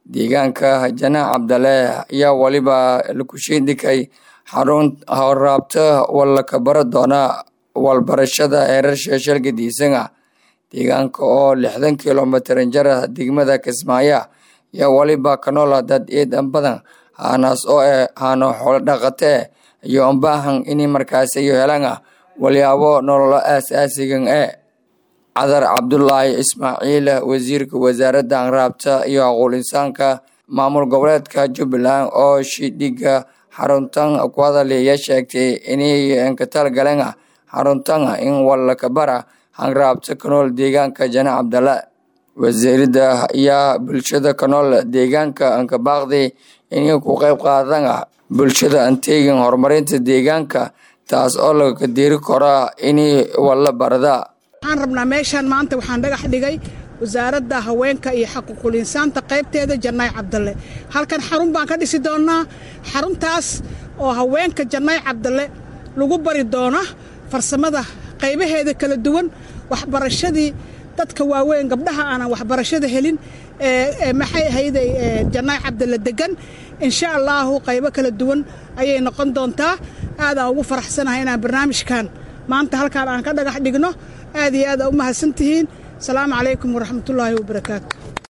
deegaanka Janaac Cabdalle ayaa waliba lagu sheegay xarun horraabta wala ka baradoona walbarashada heerasha shalgadiisana deegaanka oo 60 kilomitir jara degmada Kismaayo ayaa waliba kanola dad eedan badan aanaas oo aano xoolo dhaqate iyo baahan in markaas ay helaan waliyaabo nolol asaasigan Cadar Cabdullaahi Ismaaciil wasiirka wasaaradda raabta iyo aqoon insaanka maamul goboleedka Jubbaland oo shidhiga xaruntan ku hadalaya sheegtay inay ka talgaleen xaruntan in wala ka bara hanraabta kanool deegaanka Janaac Cabdalle wasiirada ayaa bulshada kanool deegaanka ka baaqday inay ku qayb qaadaan bulshada anteegan horumarinta deegaanka taas oo laga diiri karo inay wala barada waxaan rabnaa meeshan maanta waxaan dhagax dhigay wasaaradda haweenka iyo xuquuqul insaanta qaybteeda Janaac Cabdalle halkan xarun baan ka dhisi doonaa xaruntaas oo haweenka Janaac Cabdalle lagu bari doona farsamada qaybaheeda kala duwan waxbarashadii dadka waaweyn gabdhaha aan waxbarashada helin maxay ahaydey Janaac Cabdalle degan insha Allah qaybo kala duwan ayay noqon doontaa aad ugu faraxsanahay inaan barnaamijkan maanta halkaan aan ka dhagax dhigno aad iyo aad u mahadsantihiin salaamu calaykum waraxmatullaahi wabarakaatuh